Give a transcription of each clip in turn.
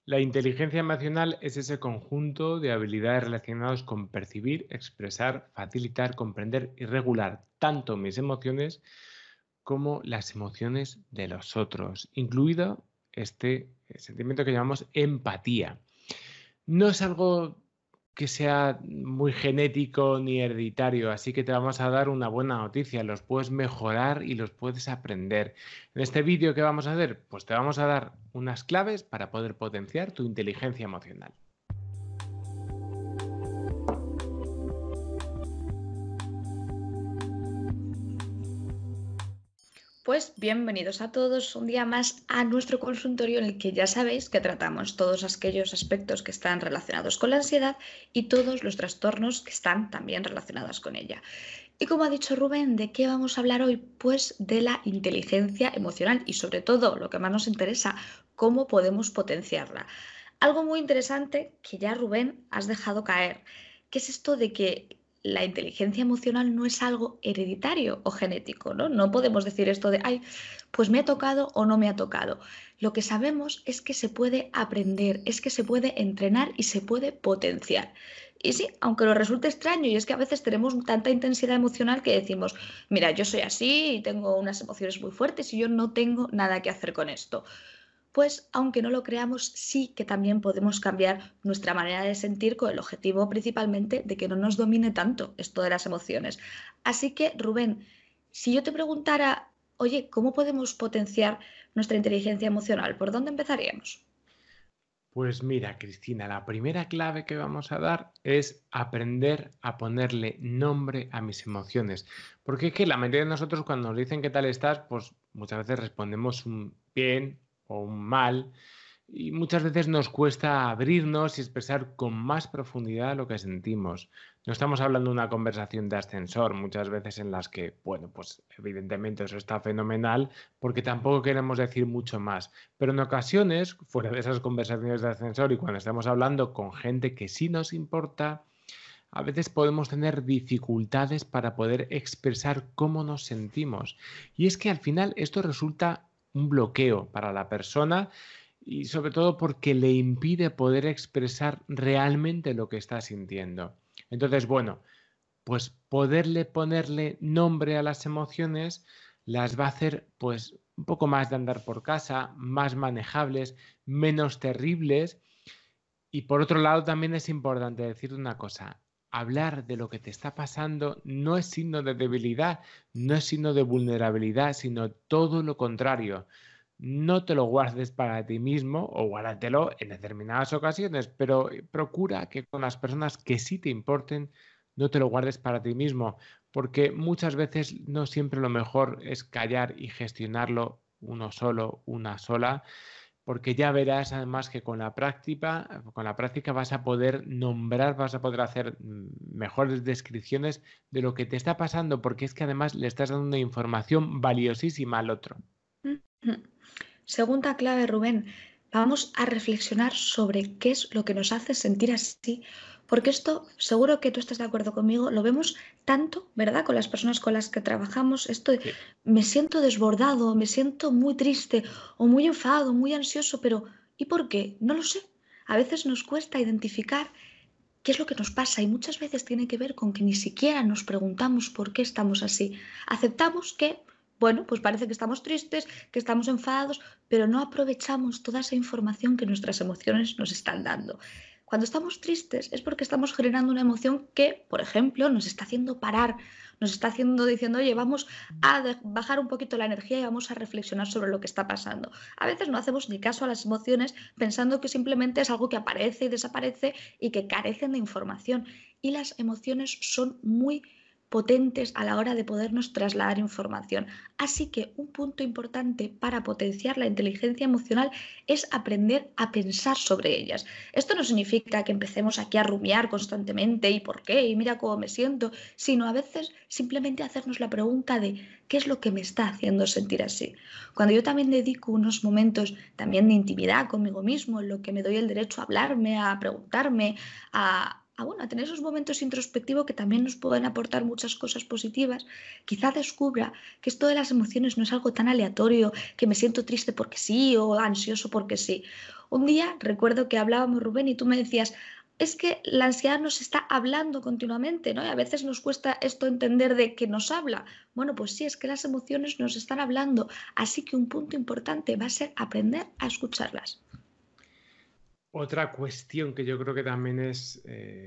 La inteligencia emocional es ese conjunto de habilidades relacionadas con percibir, expresar, facilitar, comprender y regular tanto mis emociones como las emociones de los otros, incluido este sentimiento que llamamos empatía. No es algo que sea muy genético ni hereditario, así que te vamos a dar una buena noticia, los puedes mejorar y los puedes aprender. En este vídeo, ¿qué vamos a hacer? Pues te vamos a dar unas claves para poder potenciar tu inteligencia emocional. Pues bienvenidos a todos un día más a nuestro consultorio en el que ya sabéis que tratamos todos aquellos aspectos que están relacionados con la ansiedad y todos los trastornos que están también relacionados con ella. Y como ha dicho Rubén, ¿de qué vamos a hablar hoy? Pues de la inteligencia emocional y sobre todo, lo que más nos interesa, cómo podemos potenciarla. Algo muy interesante que ya Rubén has dejado caer, que es esto de que la inteligencia emocional no es algo hereditario o genético, ¿no? No podemos decir esto de, ay, pues me ha tocado o no me ha tocado. Lo que sabemos es que se puede aprender, es que se puede entrenar y se puede potenciar. Y sí, aunque nos resulte extraño, y es que a veces tenemos tanta intensidad emocional que decimos, mira, yo soy así y tengo unas emociones muy fuertes y yo no tengo nada que hacer con esto. Pues aunque no lo creamos, sí que también podemos cambiar nuestra manera de sentir con el objetivo principalmente de que no nos domine tanto esto de las emociones. Así que, Rubén, si yo te preguntara, oye, ¿cómo podemos potenciar nuestra inteligencia emocional? ¿Por dónde empezaríamos? Pues mira, Cristina, la primera clave que vamos a dar es aprender a ponerle nombre a mis emociones. Porque es que la mayoría de nosotros cuando nos dicen qué tal estás, pues muchas veces respondemos un bien o un mal. Y muchas veces nos cuesta abrirnos y expresar con más profundidad lo que sentimos. No estamos hablando de una conversación de ascensor, muchas veces en las que, bueno, pues evidentemente eso está fenomenal, porque tampoco queremos decir mucho más. Pero en ocasiones, fuera de esas conversaciones de ascensor y cuando estamos hablando con gente que sí nos importa, a veces podemos tener dificultades para poder expresar cómo nos sentimos. Y es que al final esto resulta un bloqueo para la persona y sobre todo porque le impide poder expresar realmente lo que está sintiendo. Entonces, bueno, pues poderle ponerle nombre a las emociones las va a hacer pues un poco más de andar por casa, más manejables, menos terribles y por otro lado, también es importante decirte una cosa. Hablar de lo que te está pasando no es signo de debilidad, no es signo de vulnerabilidad, sino todo lo contrario. No te lo guardes para ti mismo o guárdatelo en determinadas ocasiones, pero procura que con las personas que sí te importen, no te lo guardes para ti mismo, porque muchas veces no siempre lo mejor es callar y gestionarlo uno solo, una sola, porque ya verás además que con la práctica vas a poder nombrar, vas a poder hacer mejores descripciones de lo que te está pasando, porque es que además le estás dando una información valiosísima al otro. Ujú. Segunda clave, Rubén. Vamos a reflexionar sobre qué es lo que nos hace sentir así, porque esto, seguro que tú estás de acuerdo conmigo, lo vemos tanto, ¿verdad? Con las personas con las que trabajamos, esto de Sí. me siento desbordado, me siento muy triste o muy enfadado, muy ansioso, pero ¿y por qué? No lo sé. A veces nos cuesta identificar qué es lo que nos pasa y muchas veces tiene que ver con que ni siquiera nos preguntamos por qué estamos así. Aceptamos que, bueno, pues parece que estamos tristes, que estamos enfadados, pero no aprovechamos toda esa información que nuestras emociones nos están dando. Cuando estamos tristes es porque estamos generando una emoción que, por ejemplo, nos está haciendo parar, nos está haciendo diciendo, oye, vamos a bajar un poquito la energía y vamos a reflexionar sobre lo que está pasando. A veces no hacemos ni caso a las emociones pensando que simplemente es algo que aparece y desaparece y que carecen de información. Y las emociones son muy potentes a la hora de podernos trasladar información. Así que un punto importante para potenciar la inteligencia emocional es aprender a pensar sobre ellas. Esto no significa que empecemos aquí a rumiar constantemente y por qué y mira cómo me siento, sino a veces simplemente hacernos la pregunta de qué es lo que me está haciendo sentir así. Cuando yo también dedico unos momentos también de intimidad conmigo mismo, en lo que me doy el derecho a hablarme, a preguntarme, bueno, a tener esos momentos introspectivos que también nos pueden aportar muchas cosas positivas, quizá descubra que esto de las emociones no es algo tan aleatorio, que me siento triste porque sí o ansioso porque sí. Un día recuerdo que hablábamos, Rubén, y tú me decías, es que la ansiedad nos está hablando continuamente, ¿no? Y a veces nos cuesta esto entender de que nos habla. Bueno, pues sí, es que las emociones nos están hablando. Así que un punto importante va a ser aprender a escucharlas. Otra cuestión que yo creo que también es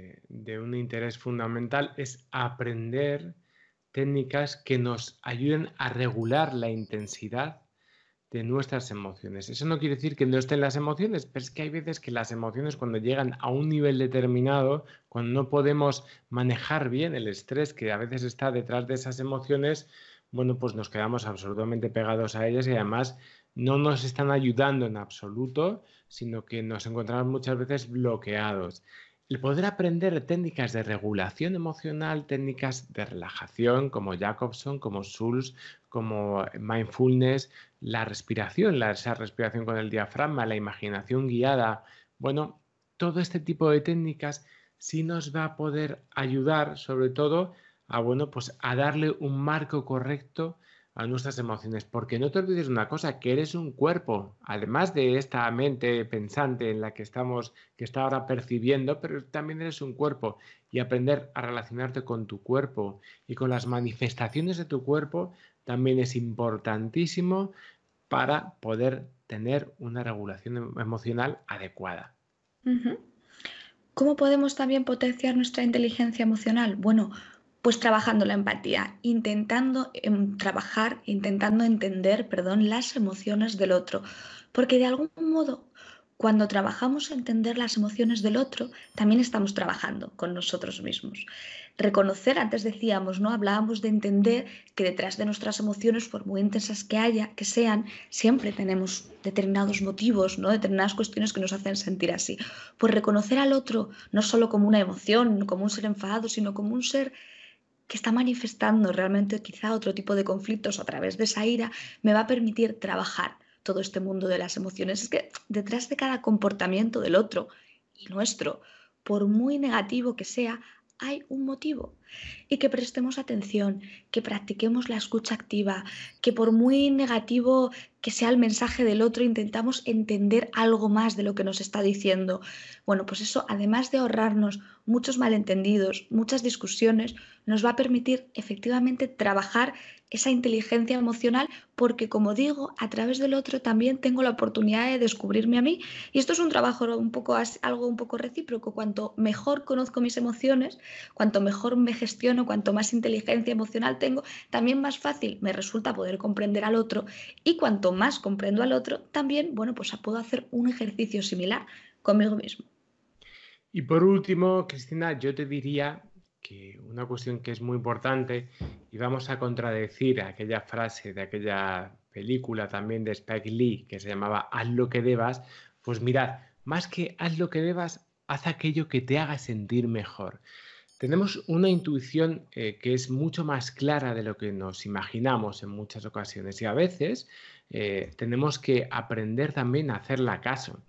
de un interés fundamental es aprender técnicas que nos ayuden a regular la intensidad de nuestras emociones. Eso no quiere decir que no estén las emociones, pero es que hay veces que las emociones cuando llegan a un nivel determinado, cuando no podemos manejar bien el estrés que a veces está detrás de esas emociones, bueno, pues nos quedamos absolutamente pegados a ellas y además no nos están ayudando en absoluto, sino que nos encontramos muchas veces bloqueados. El poder aprender técnicas de regulación emocional, técnicas de relajación como Jacobson, como Schultz, como mindfulness, la respiración, esa respiración con el diafragma, la imaginación guiada, bueno, todo este tipo de técnicas sí nos va a poder ayudar sobre todo a, bueno, pues a darle un marco correcto a nuestras emociones, porque no te olvides una cosa, que eres un cuerpo, además de esta mente pensante en la que estamos, que está ahora percibiendo, pero también eres un cuerpo y aprender a relacionarte con tu cuerpo y con las manifestaciones de tu cuerpo también es importantísimo para poder tener una regulación emocional adecuada. Ujú. ¿Cómo podemos también potenciar nuestra inteligencia emocional? Bueno, pues trabajando la empatía, intentando intentando entender, perdón, las emociones del otro, porque de algún modo, cuando trabajamos en entender las emociones del otro, también estamos trabajando con nosotros mismos. Reconocer, antes decíamos, ¿no? Hablábamos de entender que detrás de nuestras emociones, por muy intensas que sean, siempre tenemos determinados motivos, ¿no? Determinadas cuestiones que nos hacen sentir así. Pues reconocer al otro no solo como una emoción, como un ser enfadado, sino como un ser que está manifestando realmente quizá otro tipo de conflictos a través de esa ira, me va a permitir trabajar todo este mundo de las emociones. Es que detrás de cada comportamiento del otro y nuestro, por muy negativo que sea, hay un motivo. Y que prestemos atención, que practiquemos la escucha activa, que por muy negativo que sea el mensaje del otro, intentamos entender algo más de lo que nos está diciendo. Bueno, pues eso, además de ahorrarnos muchos malentendidos, muchas discusiones, nos va a permitir efectivamente trabajar esa inteligencia emocional porque, como digo, a través del otro también tengo la oportunidad de descubrirme a mí. Y esto es un trabajo algo un poco recíproco. Cuanto mejor conozco mis emociones, cuanto mejor me gestiono, cuanto más inteligencia emocional tengo, también más fácil me resulta poder comprender al otro. Y cuanto más comprendo al otro, también, bueno, pues puedo hacer un ejercicio similar conmigo mismo. Y por último, Cristina, yo te diría que una cuestión que es muy importante y vamos a contradecir aquella frase de aquella película también de Spike Lee que se llamaba Haz lo que debas, pues mirad, más que haz lo que debas, haz aquello que te haga sentir mejor. Tenemos una intuición que es mucho más clara de lo que nos imaginamos en muchas ocasiones y a veces tenemos que aprender también a hacerla caso.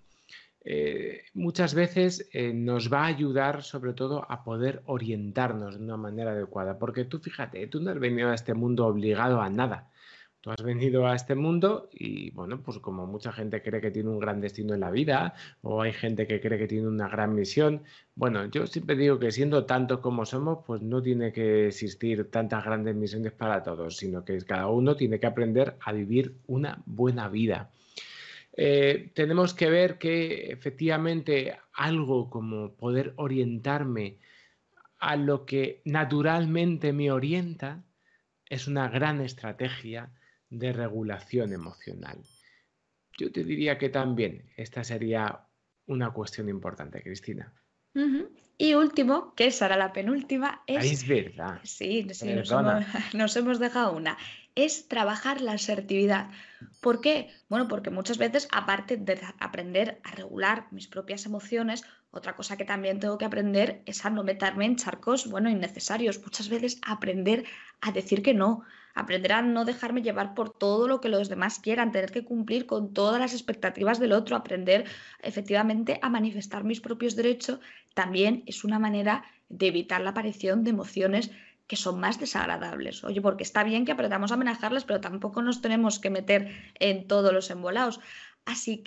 Muchas veces nos va a ayudar sobre todo a poder orientarnos de una manera adecuada, porque tú fíjate, tú no has venido a este mundo obligado a nada. Tú has venido a este mundo y bueno, pues como mucha gente cree que tiene un gran destino en la vida o hay gente que cree que tiene una gran misión, bueno, yo siempre digo que siendo tantos como somos, pues no tiene que existir tantas grandes misiones para todos, sino que cada uno tiene que aprender a vivir una buena vida. Tenemos que ver que efectivamente algo como poder orientarme a lo que naturalmente me orienta es una gran estrategia de regulación emocional. Yo te diría que también esta sería una cuestión importante, Cristina. Ujú. Y último, que esa era la penúltima, Ay, es, es verdad. sí, sí, Perdona. nos hemos dejado una, es trabajar la asertividad. ¿Por qué? Bueno, porque muchas veces, aparte de aprender a regular mis propias emociones, otra cosa que también tengo que aprender es a no meterme en charcos, bueno, innecesarios. Muchas veces aprender a decir que no, aprender a no dejarme llevar por todo lo que los demás quieran, tener que cumplir con todas las expectativas del otro, aprender efectivamente a manifestar mis propios derechos también es una manera de evitar la aparición de emociones que son más desagradables. Oye, porque está bien que aprendamos a manejarlas, pero tampoco nos tenemos que meter en todos los embolados. Así que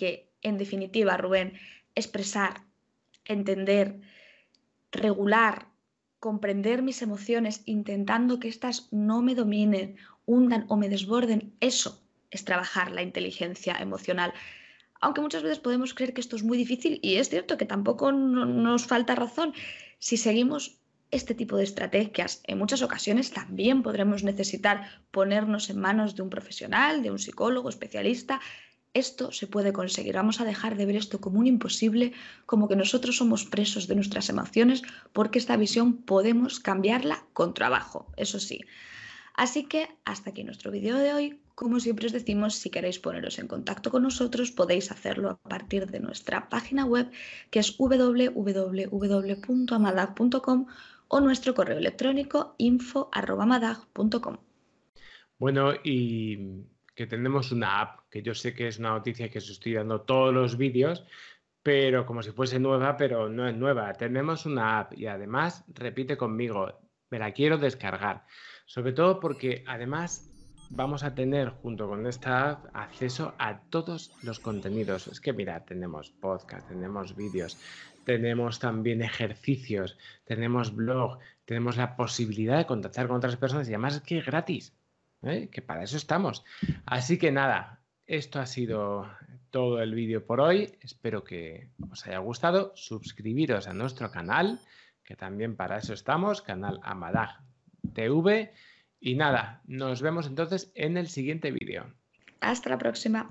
En definitiva, Rubén, expresar, entender, regular, comprender mis emociones, intentando que éstas no me dominen, hundan o me desborden, eso es trabajar la inteligencia emocional. Aunque muchas veces podemos creer que esto es muy difícil y es cierto que tampoco nos falta razón. Si seguimos este tipo de estrategias, en muchas ocasiones también podremos necesitar ponernos en manos de un profesional, de un psicólogo especialista. Esto se puede conseguir. Vamos a dejar de ver esto como un imposible, como que nosotros somos presos de nuestras emociones, porque esta visión podemos cambiarla con trabajo, eso sí. Así que hasta aquí nuestro vídeo de hoy. Como siempre os decimos, si queréis poneros en contacto con nosotros, podéis hacerlo a partir de nuestra página web, que es www.amadag.com, o nuestro correo electrónico info@amadag.com. Bueno, y que tenemos una app, que yo sé que es una noticia que os estoy dando todos los vídeos, pero como si fuese nueva, pero no es nueva. Tenemos una app y además, repite conmigo, me la quiero descargar. Sobre todo porque además vamos a tener junto con esta app acceso a todos los contenidos. Es que mira, tenemos podcast, tenemos vídeos, tenemos también ejercicios, tenemos blog, tenemos la posibilidad de contactar con otras personas y además es que es gratis, ¿eh? Que para eso estamos. Así que nada, esto ha sido todo el vídeo por hoy. Espero que os haya gustado. Suscribiros a nuestro canal, que también para eso estamos, canal Amadag TV. Y nada, nos vemos entonces en el siguiente vídeo. Hasta la próxima.